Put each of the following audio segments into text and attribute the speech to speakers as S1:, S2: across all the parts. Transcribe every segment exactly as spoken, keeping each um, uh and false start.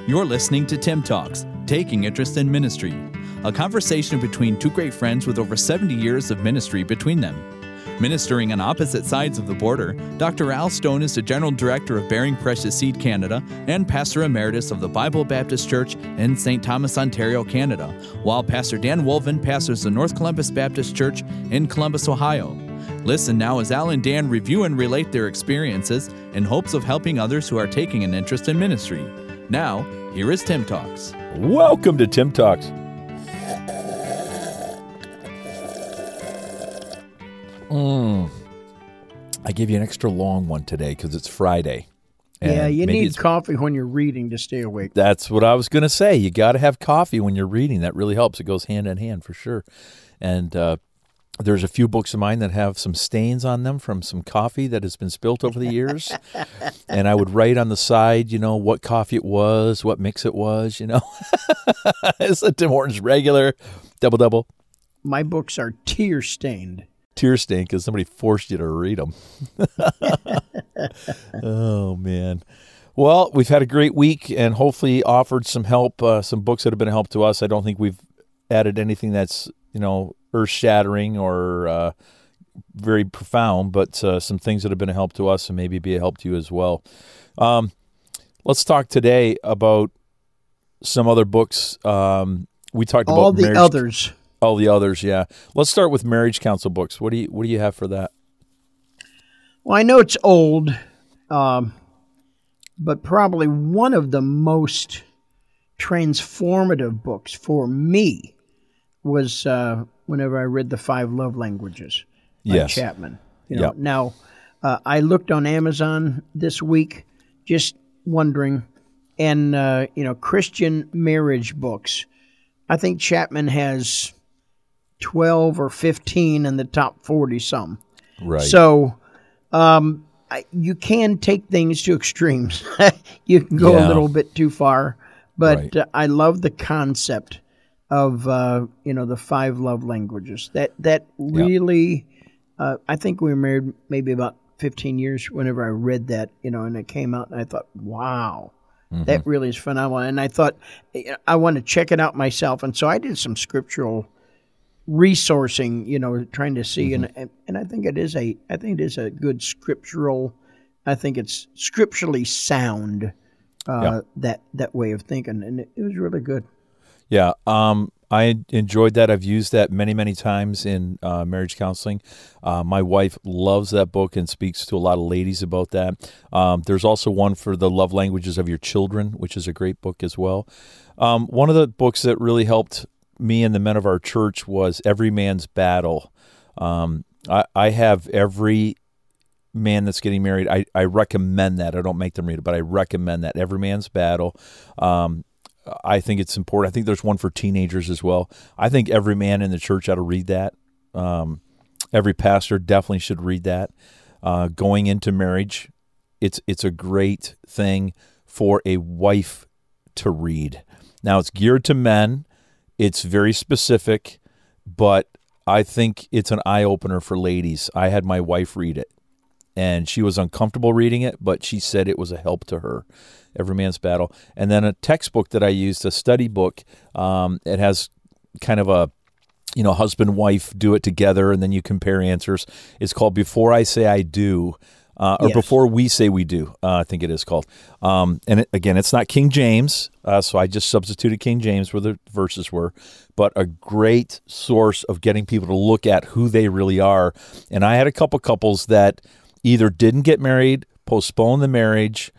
S1: You're listening to Tim Talks, Taking Interest in Ministry, a conversation between two great friends with over seventy years of ministry between them. Ministering on opposite sides of the border, Doctor Al Stone is the General Director of Bearing Precious Seed Canada and Pastor Emeritus of the Bible Baptist Church in Saint Thomas, Ontario, Canada, while Pastor Dan Wolven pastors the North Columbus Baptist Church in Columbus, Ohio. Listen now as Al and Dan review and relate their experiences in hopes of helping others who are taking an interest in ministry. Now, here is Tim Talks.
S2: Welcome to Tim Talks. Mm. I gave you an extra long one today because it's Friday.
S3: Yeah, you need coffee when you're reading to stay awake.
S2: That's what I was going to say. You got to have coffee when you're reading. That really helps. It goes hand in hand for sure. And uh, there's a few books of mine that have some stains on them from some coffee that has been spilt over the years. And I would write on the side, you know, what coffee it was, what mix it was, you know. It's a Tim Hortons regular, double, double.
S3: My books are tear-stained.
S2: Tear stain because somebody forced you to read them. Oh, man. Well, we've had a great week and hopefully offered some help, uh, some books that have been a help to us. I don't think we've added anything that's, you know, earth-shattering or uh, very profound, but uh, some things that have been a help to us and maybe be a help to you as well. Um, let's talk today about some other books. Um, we talked
S3: All
S2: about
S3: the
S2: marriage.
S3: others.
S2: All the others, yeah. Let's start with marriage counsel books. What do you What do you have for that?
S3: Well, I know it's old, um, but probably one of the most transformative books for me was uh, whenever I read The Five Love Languages by
S2: Yes.
S3: Chapman. You know,
S2: Yep.
S3: Now, uh, I looked on Amazon this week, just wondering, and uh, you know, Christian marriage books. I think Chapman has twelve or fifteen in the top forty some.
S2: Right.
S3: So um, I, you can take things to extremes. You can go
S2: Yeah.
S3: a little bit too far. But
S2: Right.
S3: uh, I love the concept of, uh, you know, the five love languages. That that really, uh, I think we were married maybe about fifteen years whenever I read that, you know, and it came out and I thought, wow.
S2: Mm-hmm.
S3: That really is phenomenal. And I thought, I want to check it out myself. And so I did some scriptural resourcing, you know, trying to see.
S2: Mm-hmm.
S3: And and I think it is a, I think it is a good scriptural, I think it's scripturally sound, uh,
S2: Yeah.
S3: that, that way of thinking. And it, it was really good.
S2: Yeah, um, I enjoyed that. I've used that many, many times in uh, marriage counseling. Uh, my wife loves that book and speaks to a lot of ladies about that. Um, there's also one for the love languages of your children, which is a great book as well. Um, one of the books that really helped me and the men of our church was Every Man's Battle. Um, I, I have every man that's getting married. I, I recommend that. I don't make them read it, but I recommend that. Every Man's Battle. Um, I think it's important. I think there's one for teenagers as well. I think every man in the church ought to read that. Um, every pastor definitely should read that. Uh, going into marriage, it's it's a great thing for a wife to read. Now, it's geared to men. It's very specific, but I think it's an eye-opener for ladies. I had my wife read it, and she was uncomfortable reading it, but she said it was a help to her. Every Man's Battle. And then a textbook that I used, a study book. Um, it has kind of a, you know, husband, wife do it together, and then you compare answers. It's called Before I Say I Do, uh, or
S3: Yes.
S2: Before We Say We Do, uh, I think it is called. Um, and it, again, it's not King James, uh, so I just substituted King James where the verses were, but a great source of getting people to look at who they really are. And I had a couple couples that either didn't get married, postponed the marriage,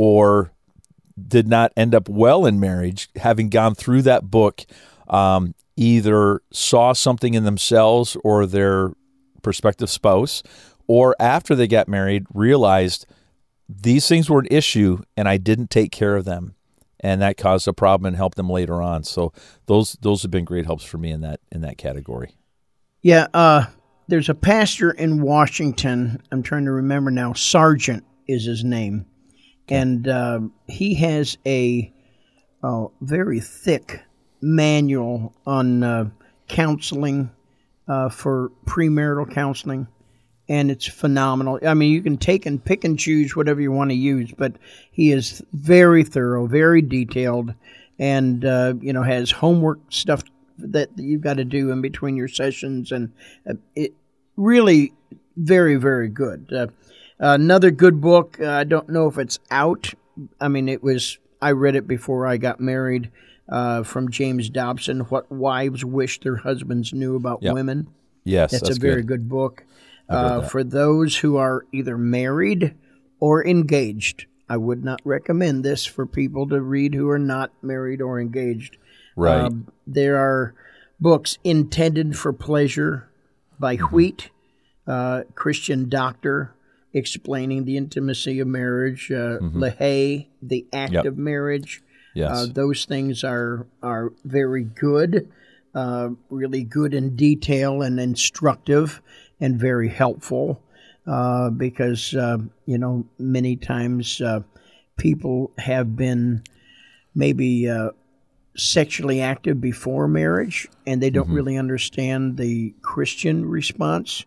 S2: or did not end up well in marriage, having gone through that book, um, either saw something in themselves or their prospective spouse, or after they got married, realized these things were an issue and I didn't take care of them. And that caused a problem and helped them later on. So those those have been great helps for me in that in that category.
S3: Yeah. Uh, there's a pastor in Washington. I'm trying to remember now. Sargent is his name. And uh, he has a, a very thick manual on uh, counseling uh, for premarital counseling. and it's phenomenal. I mean, you can take and pick and choose whatever you want to use, but he is very thorough, very detailed, and uh, you know, has homework stuff that you've got to do in between your sessions, and uh, it really very, very good. Uh, another good book. Uh, I don't know if it's out. I mean, it was. I read it before I got married. Uh, from James Dobson, What Wives Wish Their Husbands Knew About
S2: Yep.
S3: Women.
S2: Yes,
S3: that's,
S2: that's
S3: a very
S2: good.
S3: good book.
S2: I've read
S3: Uh,
S2: that.
S3: for those who are either married or engaged, I would not recommend this for people to read who are not married or engaged.
S2: Right.
S3: Um, there are books intended for pleasure by Wheat, uh, Christian Doctor, explaining the intimacy of marriage, uh, LaHaye, The Act
S2: Yep.
S3: of Marriage.
S2: Yes.
S3: Uh, those things are are very good, uh, really good in detail and instructive and very helpful uh, because, uh, you know, many times uh, people have been maybe uh, sexually active before marriage and they don't
S2: Mm-hmm.
S3: really understand the Christian response,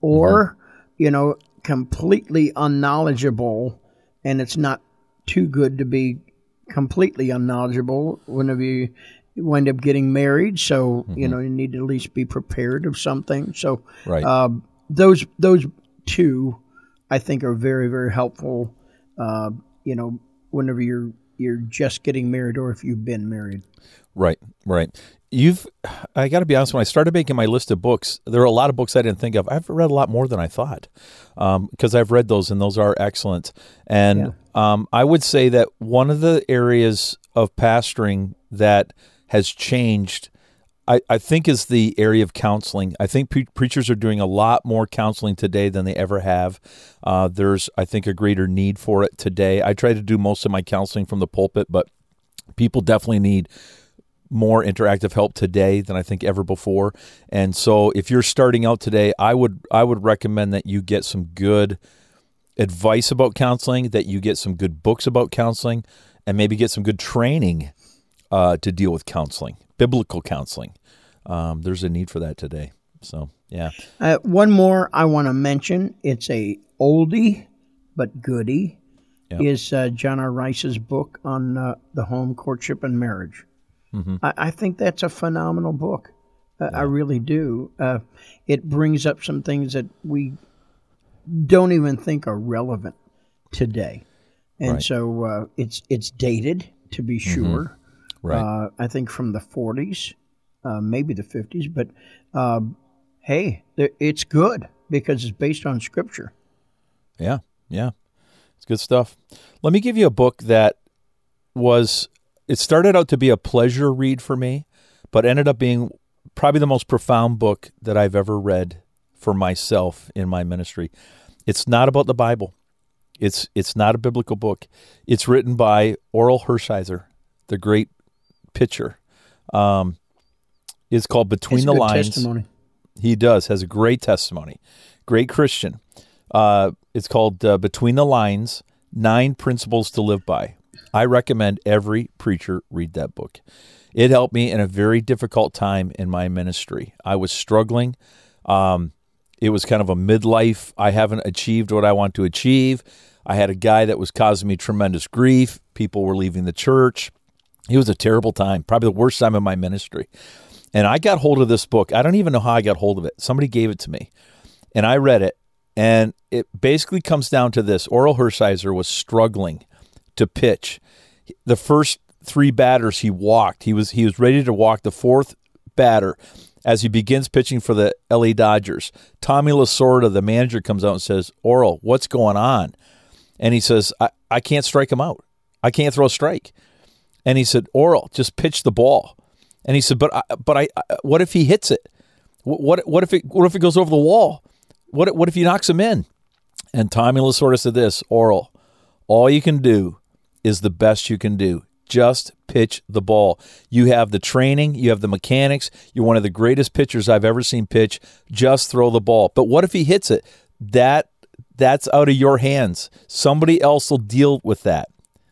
S3: or, you know, completely unknowledgeable, and it's not too good to be completely unknowledgeable whenever you wind up getting married. So, you know, you need to at least be prepared of something. So
S2: Right.
S3: um, those those two, I think, are very, very helpful, uh, you know, whenever you're you're just getting married or if you've been married.
S2: Right, right. You've, I got to be honest, when I started making my list of books, there are a lot of books I didn't think of. I've read a lot more than I thought because um, I've read those, and those are excellent. And um, I would say that one of the areas of pastoring that has changed, I, I think, is the area of counseling. I think pre- preachers are doing a lot more counseling today than they ever have. Uh, there's, I think, a greater need for it today. I try to do most of my counseling from the pulpit, but people definitely need more interactive help today than I think ever before. And so if you're starting out today, I would I would recommend that you get some good advice about counseling, that you get some good books about counseling, and maybe get some good training uh, to deal with counseling, biblical counseling. Um, there's a need for that today. So, yeah.
S3: Uh, one more I want to mention. It's a oldie but goodie.
S2: Yep.
S3: Is uh, John R. Rice's book on uh, the home, courtship, and marriage.
S2: Mm-hmm.
S3: I, I think that's a phenomenal book. Uh, yeah. I really do. Uh, it brings up some things that we don't even think are relevant today, and
S2: Right.
S3: so uh, it's it's dated, to be sure.
S2: Mm-hmm. Right.
S3: Uh, I think from the forties, uh, maybe the fifties, but um, hey, it's good because it's based on Scripture.
S2: Yeah, yeah. It's good stuff. Let me give you a book that was, it started out to be a pleasure read for me, but ended up being probably the most profound book that I've ever read for myself in my ministry. It's not about the Bible. It's it's not a biblical book. It's written by Oral Hershiser, the great pitcher. Um, it's called Between
S3: It's
S2: the
S3: good
S2: Lines.
S3: testimony.
S2: He does, has a great testimony. Great Christian. Uh, it's called uh, Between the Lines, Nine Principles to Live By. I recommend every preacher read that book. It helped me in a very difficult time in my ministry. I was struggling. Um, it was kind of a midlife. I haven't achieved what I want to achieve. I had a guy that was causing me tremendous grief. People were leaving the church. It was a terrible time, probably the worst time in my ministry. And I got hold of this book. I don't even know how I got hold of it. Somebody gave it to me, and I read it. And it basically comes down to this. Oral Hershiser was struggling to pitch. The first three batters he walked, he was he was ready to walk the fourth batter as he begins pitching for the L A Dodgers. Tommy Lasorda, the manager, comes out and says, "Oral, what's going on?" And he says, I, I can't strike him out. I can't throw a strike. And he said, "Oral, just pitch the ball." And he said, "But I, but I, what if he hits it? What what if it what if it goes over the wall? What what if he knocks him in?" And Tommy Lasorda said this, "Oral, all you can do is the best you can do. Just pitch the ball. You have the training. You have the mechanics. You're one of the greatest pitchers I've ever seen pitch. Just throw the ball. But what if he hits it? That that's out of your hands. Somebody else will deal with that."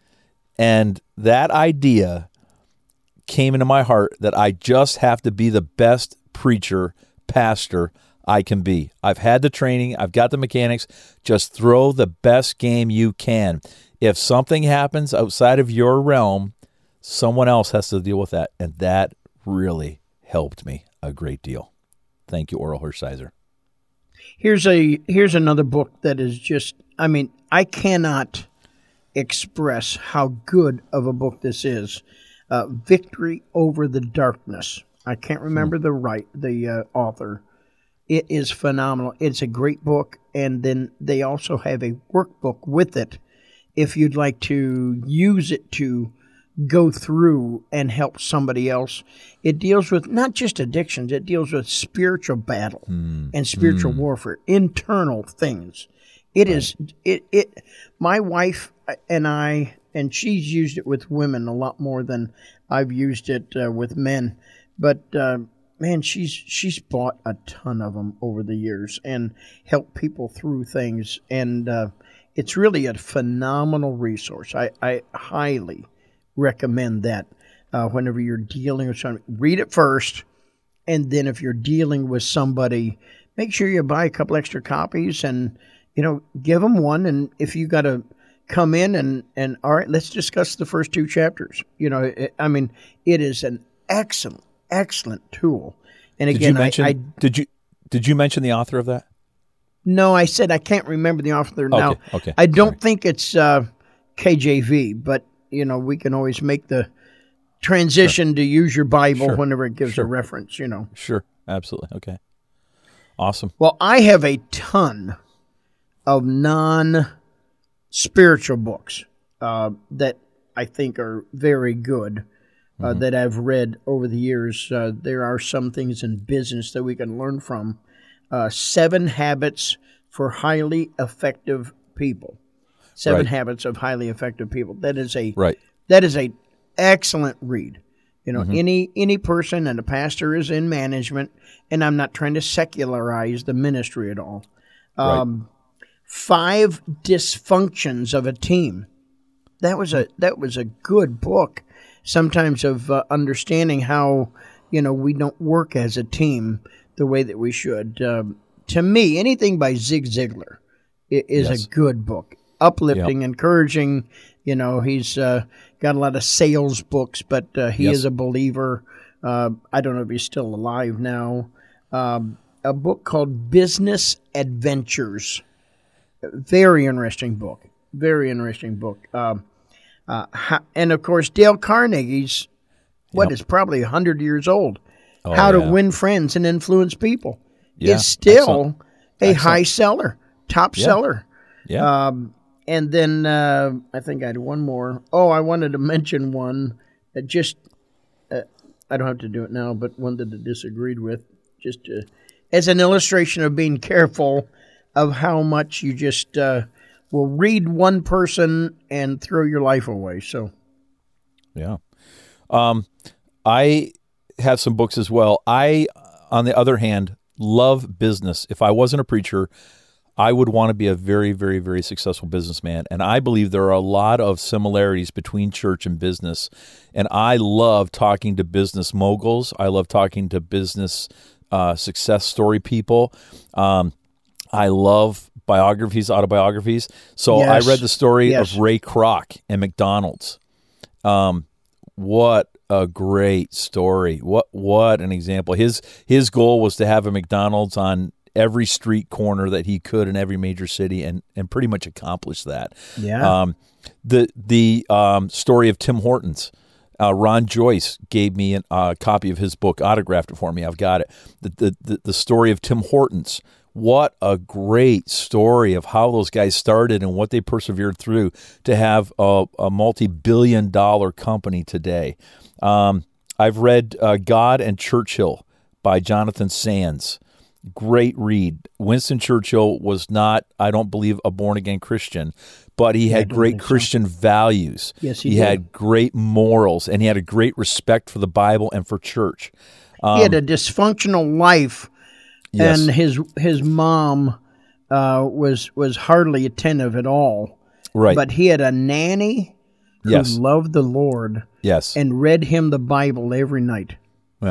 S2: And that idea came into my heart that I just have to be the best preacher, pastor I can be. I've had the training. I've got the mechanics. Just throw the best game you can. If something happens outside of your realm, someone else has to deal with that. And that really helped me a great deal. Thank you, Oral Hershiser.
S3: Here's a here's another book that is just, I mean, I cannot express how good of a book this is. Uh, Victory Over the Darkness. I can't remember hmm. the right the uh, author. It is phenomenal. It's a great book, and then they also have a workbook with it if you'd like to use it to go through and help somebody else. It deals with not just addictions, it deals with spiritual battle mm. and spiritual mm. warfare, internal things. It right. is, it, it, my wife and I, and she's used it with women a lot more than I've used it uh, with men, but uh, man, she's, she's bought a ton of them over the years and helped people through things. And uh, it's really a phenomenal resource. I, I highly recommend that uh, whenever you're dealing with something. Read it first, and then if you're dealing with somebody, make sure you buy a couple extra copies and, you know, give them one. And if you got to come in and, and, all right, let's discuss the first two chapters. You know, it, I mean, it is an excellent, excellent tool. And again,
S2: did you mention,
S3: I, I
S2: did you did you mention the author of that?
S3: No, I said I can't remember the author now.
S2: Okay, okay.
S3: I don't
S2: Sorry.
S3: think it's uh, K J V, but you know, we can always make the transition sure. to use your Bible sure. whenever it gives
S2: sure.
S3: a reference, you know.
S2: Sure, absolutely. Okay. Awesome.
S3: Well, I have a ton of non-spiritual books uh, that I think are very good, uh, mm-hmm. that I've read over the years. Uh, there are some things in business that we can learn from. Uh, Seven Habits for Highly Effective People. Seven right. Habits of Highly Effective People. That is a
S2: right.
S3: that is a excellent read. You know,
S2: mm-hmm.
S3: any any person, and a pastor is in management, and I'm not trying to secularize the ministry at all. Um, right. Five Dysfunctions of a Team. That was a that was a good book. Sometimes of uh, understanding how, you know, we don't work as a team the way that we should. Um, to me, anything by Zig Ziglar is yes. a good book. Uplifting, yep. encouraging. You know, he's uh, got a lot of sales books, but uh, he yes. is a believer. Uh, I don't know if he's still alive now. Um, a book called Business Adventures. Very interesting book. Very interesting book. Um, uh, and, of course, Dale Carnegie's, what, yep. is probably one hundred years old. Oh, How yeah. to Win Friends and Influence People.
S2: Yeah.
S3: Is still
S2: Excellent.
S3: a
S2: Excellent.
S3: high seller, top
S2: yeah.
S3: seller.
S2: Yeah.
S3: Um, and then uh, I think I had one more. Oh, I wanted to mention one that just, uh, I don't have to do it now, but one that I disagreed with, just to, as an illustration of being careful of how much you just uh, will read one person and throw your life away. So,
S2: yeah. Um, I have some books as well. I, on the other hand, love business. If I wasn't a preacher, I would want to be a very, very, very successful businessman. And I believe there are a lot of similarities between church and business. And I love talking to business moguls. I love talking to business uh, success story people. Um, I love biographies, autobiographies. So
S3: yes.
S2: I read the story
S3: yes.
S2: of Ray Kroc and McDonald's. Um, what a great story. What what an example. His his goal was to have a McDonald's on every street corner that he could in every major city, and, and pretty much accomplished that.
S3: Yeah.
S2: Um, the the um, story of Tim Hortons. Uh, Ron Joyce gave me a uh, copy of his book, autographed it for me. I've got it. The, the the the story of Tim Hortons. What a great story of how those guys started and what they persevered through to have a, a multi-billion dollar company today. Um, I've read uh, God and Churchill by Jonathan Sands. Great read. Winston Churchill was not, I don't believe, a born-again Christian, but he had great Christian so. values.
S3: Yes, he,
S2: he
S3: did.
S2: had great morals, and he had a great respect for the Bible and for church. Um,
S3: he had a dysfunctional life.
S2: Yes.
S3: And his his mom uh, was was hardly attentive at all.
S2: Right.
S3: But he had a nanny who
S2: yes.
S3: loved the Lord.
S2: Yes.
S3: And read him the Bible every night.
S2: Well,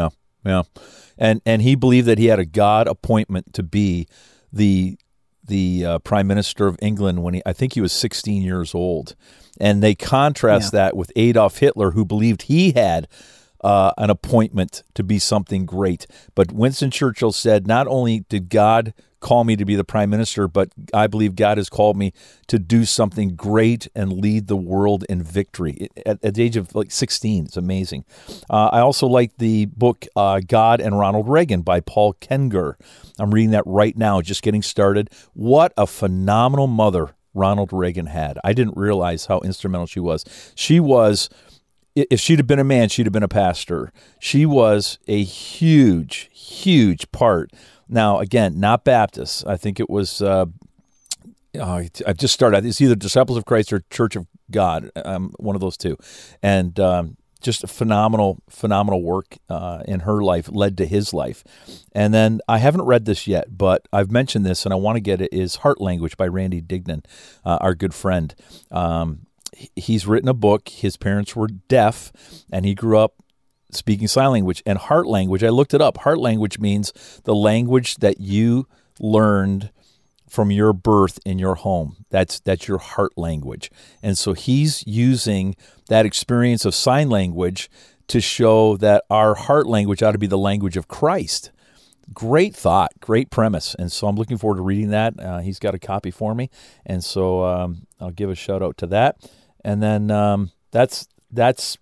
S2: Yeah, and and he believed that he had a God appointment to be the the uh, Prime Minister of England when he, I think he was sixteen years old, and they contrast yeah. that with Adolf Hitler, who believed he had uh, an appointment to be something great. But Winston Churchill said, not only did God call me to be the prime minister, but I believe God has called me to do something great and lead the world in victory at, at the age of like sixteen. It's amazing. Uh, I also like the book uh, God and Ronald Reagan by Paul Kenger. I'm reading that right now, just getting started. What a phenomenal mother Ronald Reagan had. I didn't realize how instrumental she was. She was, if she'd have been a man, she'd have been a pastor. She was a huge, huge part. Now, again, not Baptist. I think it was, uh, uh, I've just started. It's either Disciples of Christ or Church of God, um, one of those two. And um, just a phenomenal, phenomenal work uh, in her life led to his life. And then I haven't read this yet, but I've mentioned this and I want to get it, is Heart Language by Randy Dignan, uh, our good friend. Um, he's written a book. His parents were deaf, and he grew up speaking sign language. And heart language, I looked it up. Heart language means the language that you learned from your birth in your home. That's that's your heart language. And so he's using that experience of sign language to show that our heart language ought to be the language of Christ. Great thought, great premise. And so I'm looking forward to reading that. Uh, he's got a copy for me. And so um, I'll give a shout out to that. And then um, that's that's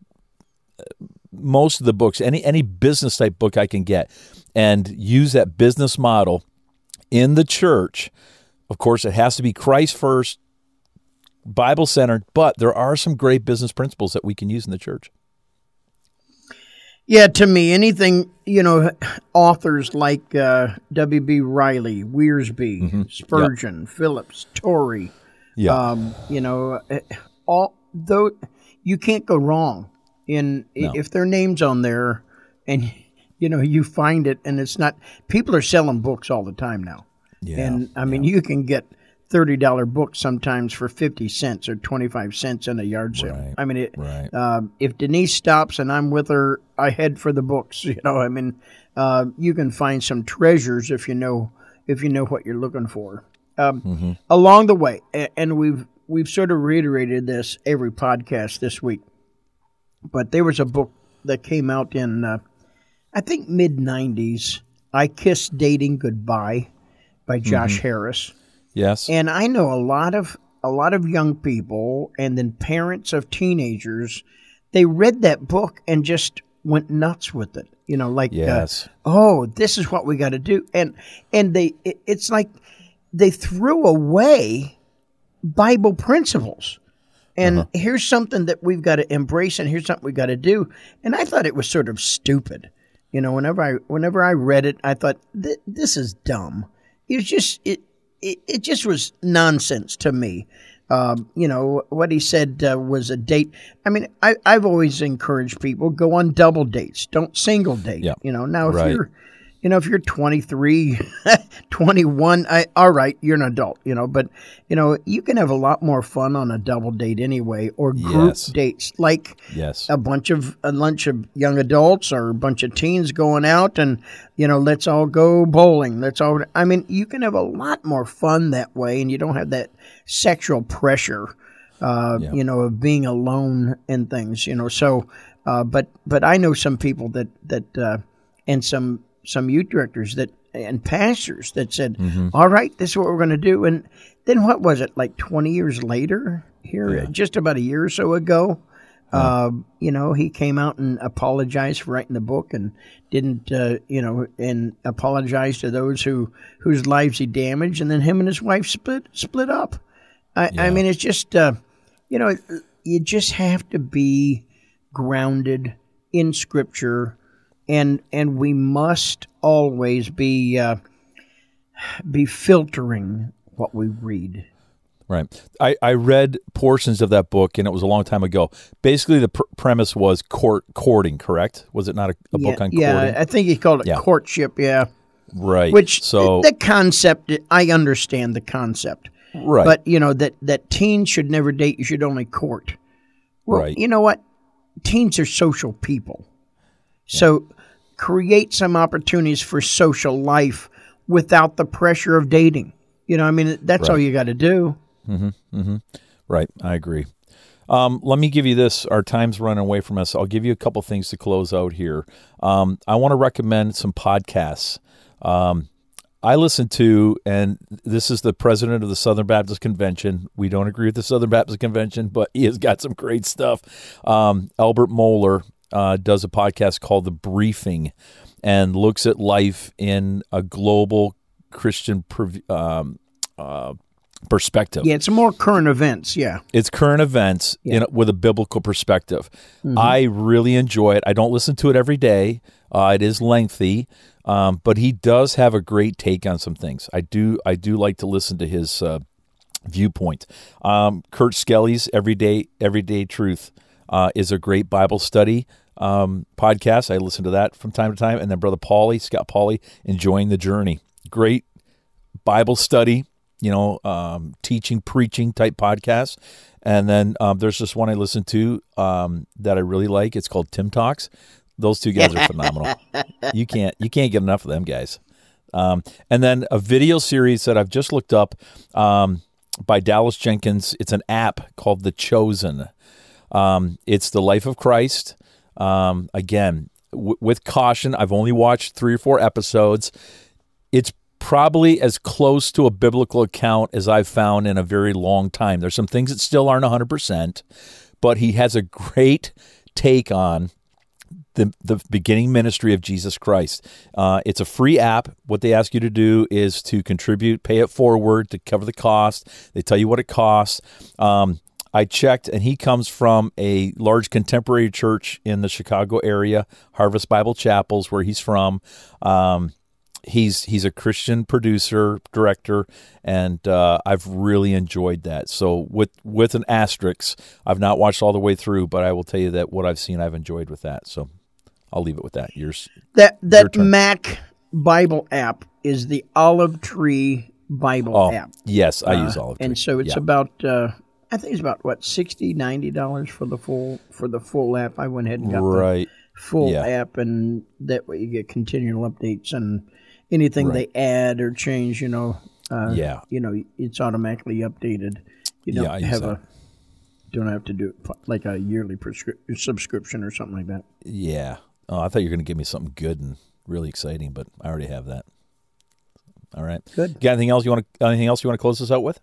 S2: most of the books, any any business type book I can get, and use that business model in the church. Of course, it has to be Christ first, Bible centered, but there are some great business principles that we can use in the church.
S3: Yeah, to me, anything, you know, authors like uh, W B. Riley, Wiersbe, mm-hmm. Spurgeon, yep. Phillips, Torrey, yeah. um, you know, all though you can't go wrong. In no. If their name's on there, and you know you find it, and it's not. People are selling books all the time now, yeah, and I mean yeah. you can get thirty dollar books sometimes for fifty cents or twenty five cents in a yard sale.
S2: Right.
S3: I mean, it,
S2: right.
S3: uh, if Denise stops and I'm with her, I head for the books. You know, I mean, uh, you can find some treasures if you know if you know what you're looking for um, mm-hmm. along the way, and we've we've sort of reiterated this every podcast this week. But there was a book that came out in, uh, I think, mid nineties, I Kissed Dating Goodbye by Josh mm-hmm. Harris.
S2: Yes.
S3: And I know a lot of a lot of young people and then parents of teenagers, they read that book and just went nuts with it. You know, like,
S2: yes.
S3: uh, oh, this is what we got to do. And and they it, it's like they threw away Bible principles. And uh-huh. here's something that we've got to embrace, and here's something we've got to do. And I thought it was sort of stupid. You know, whenever I whenever I read it, I thought, this is dumb. It was just, it, it, it just was nonsense to me. Um, you know, what he said uh, was a date. I mean, I, I've always encouraged people, go on double dates. Don't single date.
S2: Yeah.
S3: You know, now if
S2: right.
S3: you're, you know, if you're twenty-three, twenty-one, I, all right, you're an adult, you know, but, you know, you can have a lot more fun on a double date anyway, or group
S2: yes.
S3: dates, like
S2: yes.
S3: a bunch of, a bunch of young adults or a bunch of teens going out and, you know, let's all go bowling. Let's all, I mean, you can have a lot more fun that way, and you don't have that sexual pressure, uh, yeah. you know, of being alone and things, you know, so, uh, but, but I know some people that, that, uh, and some, some youth directors that and pastors that said, mm-hmm. all right, this is what we're going to do. And then what was it, like twenty years later here, yeah. just about a year or so ago, yeah. uh, you know, he came out and apologized for writing the book and didn't, uh, you know, and apologized to those who whose lives he damaged. And then him and his wife split split up. I, yeah. I mean, it's just, uh, you know, you just have to be grounded in Scripture. And and we must always be uh, be filtering what we read.
S2: Right. I, I read portions of that book, and it was a long time ago. Basically, the pr- premise was court courting, correct? Was it not a, a
S3: yeah,
S2: book on
S3: yeah,
S2: courting?
S3: Yeah, I think he called it yeah. courtship, yeah.
S2: Right.
S3: Which,
S2: so,
S3: the, the concept, I understand the concept.
S2: Right.
S3: But, you know, that, that teens should never date, you should only court. Well,
S2: right.
S3: you know what? Teens are social people. So create some opportunities for social life without the pressure of dating. You know, I mean, that's
S2: Right.
S3: all you got to do.
S2: Mm-hmm, mm-hmm. Right, I agree. Um, let me give you this. Our time's running away from us. I'll give you a couple things to close out here. Um, I want to recommend some podcasts. Um, I listen to, and this is the president of the Southern Baptist Convention. We don't agree with the Southern Baptist Convention, but he has got some great stuff. Um, Albert Mohler uh, does a podcast called The Briefing and looks at life in a global Christian pre- um, uh, perspective.
S3: Yeah, it's more current events. Yeah.
S2: It's current events
S3: Yeah.
S2: in, with a biblical perspective.
S3: Mhm.
S2: I really enjoy it. I don't listen to it every day. Uh, it is lengthy, um, but he does have a great take on some things. I do. I do like to listen to his uh, viewpoint. Um, Kurt Skelly's Everyday Everyday Truth uh, is a great Bible study um, podcast. I listen to that from time to time. And then Brother Pauly, Scott Pauly, Enjoying the Journey. Great Bible study. You know, um, teaching, preaching type podcasts. And then um, there's this one I listen to um, that I really like. It's called Tim Talks. Those two guys are phenomenal. You can't you can't get enough of them guys. Um, and then a video series that I've just looked up um, by Dallas Jenkins. It's an app called The Chosen. Um, it's the life of Christ. Um, again, w- with caution, I've only watched three or four episodes. It's probably as close to a biblical account as I've found in a very long time. There's some things that still aren't one hundred percent, but he has a great take on the the beginning ministry of Jesus Christ. Uh, it's a free app. What they ask you to do is to contribute, pay it forward to cover the cost. They tell you what it costs. Um, I checked, and he comes from a large contemporary church in the Chicago area, Harvest Bible Chapels, where he's from. Um, He's he's a Christian producer, director, and uh, I've really enjoyed that. So with with an asterisk, I've not watched all the way through, but I will tell you that what I've seen, I've enjoyed with that. So I'll leave it with that. Yours.
S3: That that
S2: turn.
S3: Mac Bible app is the Olive Tree Bible
S2: Oh,
S3: app.
S2: yes, I
S3: Uh,
S2: use Olive Tree.
S3: And so it's
S2: Yeah.
S3: about, uh, I think it's about, what, sixty dollars, ninety dollars for the full for the full app. I went ahead and got
S2: right.
S3: the full
S2: Yeah.
S3: app, and that way you get continual updates and anything
S2: Right.
S3: they add or change, you know, uh,
S2: Yeah.
S3: you know, it's automatically updated. You don't
S2: Yeah, I use
S3: have
S2: that.
S3: a, don't have to do it like a yearly prescri- subscription or something like that.
S2: Yeah. Oh, I thought you were going to give me something good and really exciting, but I already have that. All right.
S3: Good.
S2: Got anything else you want to? Anything else you want to close this out with?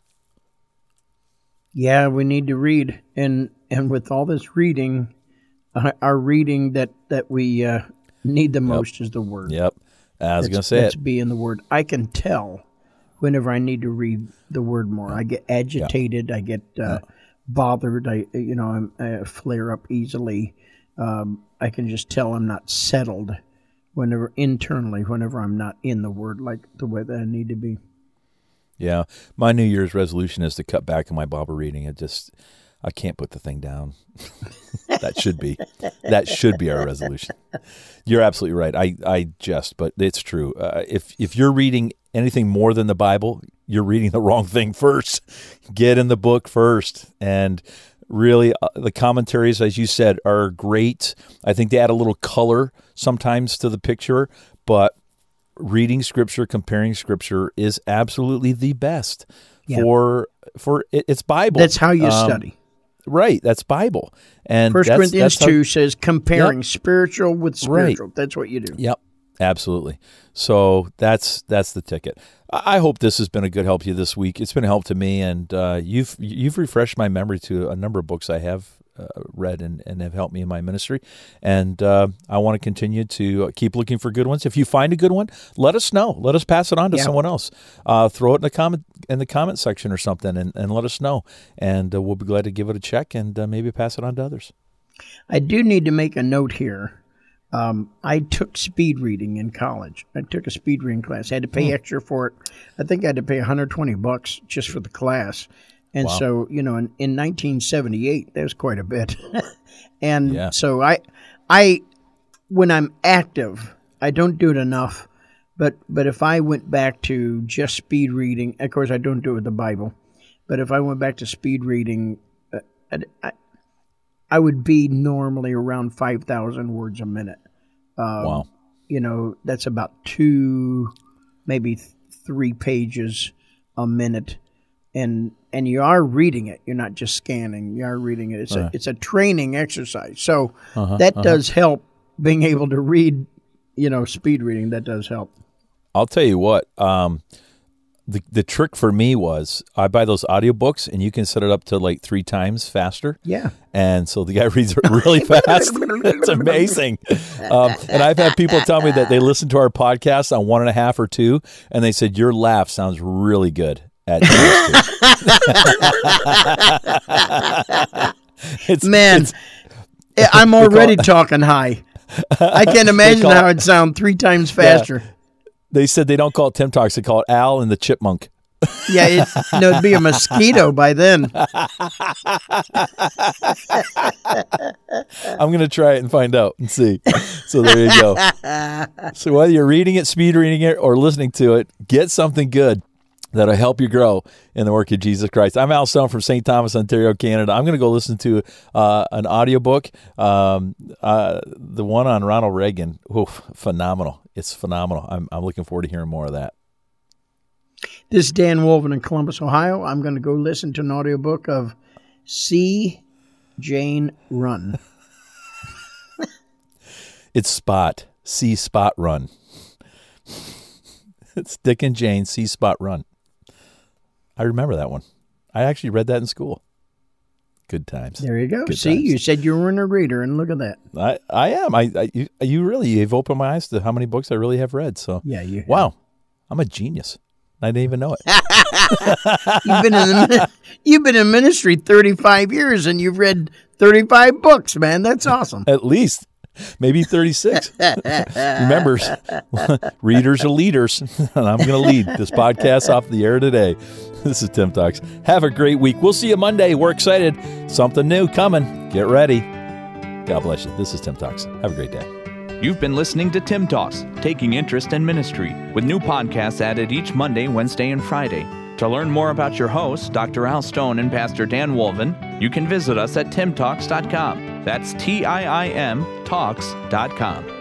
S3: Yeah, we need to read, and and with all this reading, uh, our reading that that we uh, need the most is the Word.
S2: Yep. I was
S3: Let's-
S2: going to say
S3: let's
S2: it.
S3: be in the Word. I can tell whenever I need to read the Word more. I get agitated. I get uh, bothered. I you know I'm, I flare up easily. Um, I can just tell I'm not settled whenever internally whenever I'm not in the Word like the way that I need to be.
S2: Yeah, my New Year's resolution is to cut back on my Bible reading. It just, I can't put the thing down. That should be, that should be our resolution. You're absolutely right. I, I jest, but it's true. Uh, if if you're reading anything more than the Bible, you're reading the wrong thing first. Get in the book first, and really, uh, the commentaries, as you said, are great. I think they add a little color sometimes to the picture, but reading Scripture, comparing Scripture is absolutely the best
S3: Yeah.
S2: for for it, it's Bible.
S3: That's how you
S2: Um,
S3: study.
S2: Right, that's Bible. And
S3: First
S2: that's,
S3: Corinthians
S2: that's how-
S3: two says comparing spiritual with
S2: Right.
S3: spiritual. That's what you do.
S2: Yep, absolutely. So that's that's the ticket. I I hope this has been a good help to you this week. It's been a help to me, and uh, you've you've refreshed my memory to a number of books I have uh, read and, and have helped me in my ministry. And uh, I want to continue to keep looking for good ones. If you find a good one, let us know. Let us pass it on to
S3: Yeah.
S2: someone else. Uh, throw it in the comment in the comment section or something, and, and let us know. And uh, we'll be glad to give it a check and uh, maybe pass it on to others.
S3: I do need to make a note here. Um, I took speed reading in college. I took a speed reading class. I had to pay extra for it. I think I had to pay one hundred twenty bucks just for the class. And
S2: Wow.
S3: so, you know, in, in nineteen seventy-eight, that was quite a bit. and
S2: Yeah.
S3: so I, I, when I'm active, I don't do it enough. But but if I went back to just speed reading, of course, I don't do it with the Bible. But if I went back to speed reading, uh, I, I, I would be normally around five thousand words a minute. Um,
S2: Wow.
S3: you know, that's about two, maybe th- three pages a minute. And and you are reading it. You're not just scanning. You are reading it. It's
S2: Uh-huh.
S3: a it's a training exercise. So
S2: Uh-huh,
S3: that
S2: uh-huh.
S3: does help. Being able to read, you know, speed reading, that does help.
S2: I'll tell you what, um, the the trick for me was I buy those audiobooks and you can set it up to like three times faster.
S3: Yeah.
S2: And so the guy reads it really fast. It's amazing. Um, and I've had people tell me that they listen to our podcast on one and a half or two, and they said, your laugh sounds really good at times two. it's,
S3: Man,
S2: it's,
S3: I'm already
S2: call-
S3: talking high. I can't imagine
S2: call-
S3: how it'd sound three times faster.
S2: they said they don't call it Tim Talks, they call it Al and the Chipmunk.
S3: Yeah, it, no, it'd be a mosquito by then.
S2: I'm going to try it and find out and see. So there you go. So whether you're reading it, speed reading it, or listening to it, get something good that'll help you grow in the work of Jesus Christ. I'm Al Stone from Saint Thomas, Ontario, Canada. I'm going to go listen to uh, an audiobook, um, uh, the one on Ronald Reagan. Oof, phenomenal. It's phenomenal. I'm, I'm looking forward to hearing more of that.
S3: This is Dan Wolven in Columbus, Ohio. I'm going to go listen to an audiobook of See Jane Run.
S2: It's Spot. See Spot Run. It's Dick and Jane, See Spot Run. I remember that one. I actually read that in school. Good times.
S3: There you go.
S2: Good
S3: See,
S2: times.
S3: you said you weren't a reader, and look at that.
S2: I, I am. I, I you, you really you've opened my eyes to how many books I really have read. So
S3: Yeah, you.
S2: wow, I'm a genius. I didn't even know it.
S3: You've been in the, you've been in ministry thirty-five years, and you've read thirty-five books, man. That's awesome.
S2: At least maybe thirty-six. Remember, readers are leaders, and I'm going to lead this podcast off the air today. This is Tim Talks. Have a great week. We'll see you Monday. We're excited. Something new coming. Get ready. God bless you. This is Tim Talks. Have a great day.
S1: You've been listening to Tim Talks, taking interest in ministry, with new podcasts added each Monday, Wednesday, and Friday. To learn more about your hosts, Doctor Al Stone and Pastor Dan Wolven, you can visit us at tim talks dot com. That's T I I M talks dot com.